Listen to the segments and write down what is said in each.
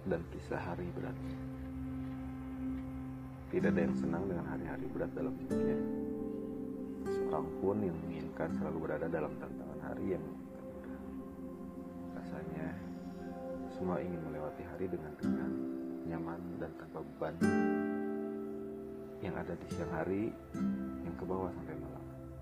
dan kisah hari berat. Tidak ada yang senang dengan hari-hari berat dalam hidupnya. Seorang pun yang menginginkan selalu berada dalam tantangan hari yang mudah. Rasanya semua ingin melewati hari dengan ringan, nyaman, dan tanpa beban. Yang ada di siang hari yang ke bawah sampai malam.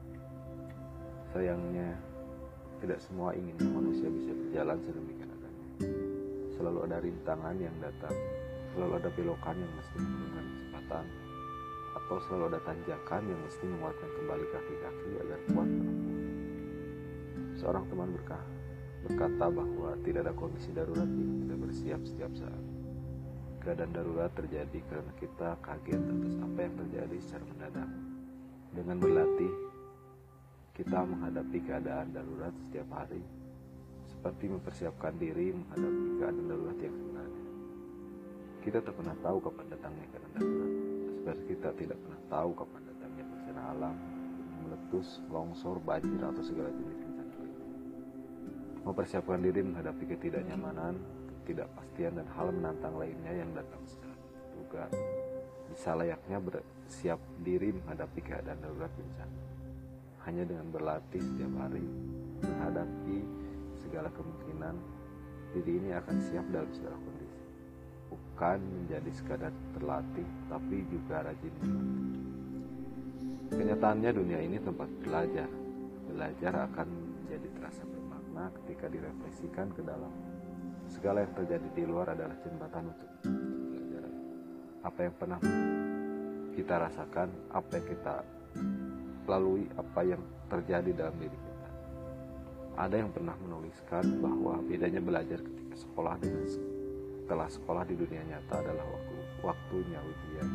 Sayangnya, tidak semua inginnya manusia bisa berjalan sedemikian adanya. Selalu ada rintangan yang datang, selalu ada belokan yang mesti memberikan kecepatan, atau selalu ada tanjakan yang mesti menguatkan kembali kaki-kaki agar kuat menempuh. Seorang teman berkata bahwa tidak ada kondisi darurat yang tidak bersiap setiap saat. Keadaan darurat terjadi karena kita kaget atas apa yang terjadi secara mendadak. Dengan berlatih, kita menghadapi keadaan darurat setiap hari, seperti mempersiapkan diri menghadapi keadaan darurat yang sebenarnya. Kita tak pernah tahu kapan datangnya keadaan darurat, seperti kita tidak pernah tahu kapan datangnya bencana alam, meletus, longsor, banjir, atau segala jenis bencana lainnya. Mempersiapkan diri menghadapi ketidaknyamanan, ketidakpastian, dan hal menantang lainnya yang datang secara terduga, bisa layaknya bersiap diri menghadapi keadaan darurat bencana. Hanya dengan berlatih setiap hari menghadapi segala kemungkinan, diri ini akan siap dalam segala kondisi. Bukan menjadi sekadar terlatih, tapi juga rajin berlatih. Kenyataannya dunia ini tempat belajar. Belajar akan menjadi terasa bermakna ketika direfleksikan ke dalam. Segala yang terjadi di luar adalah jembatan untuk belajar. Apa yang pernah kita rasakan, apa yang kita lalui, apa yang terjadi dalam diri kita. Ada yang pernah menuliskan bahwa bedanya belajar ketika sekolah dengan setelah sekolah di dunia nyata adalah waktunya ujian.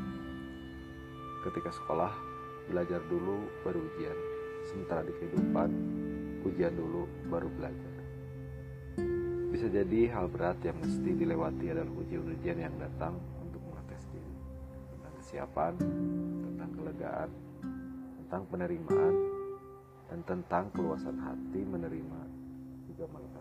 Ketika sekolah, belajar dulu baru ujian. Sementara di kehidupan, ujian dulu baru belajar. Bisa jadi hal berat yang mesti dilewati adalah ujian-ujian yang datang untuk mengetes diri. Tentang kesiapan, tentang kelegaan, tentang penerimaan, dan tentang keluasan hati menerima juga melepas.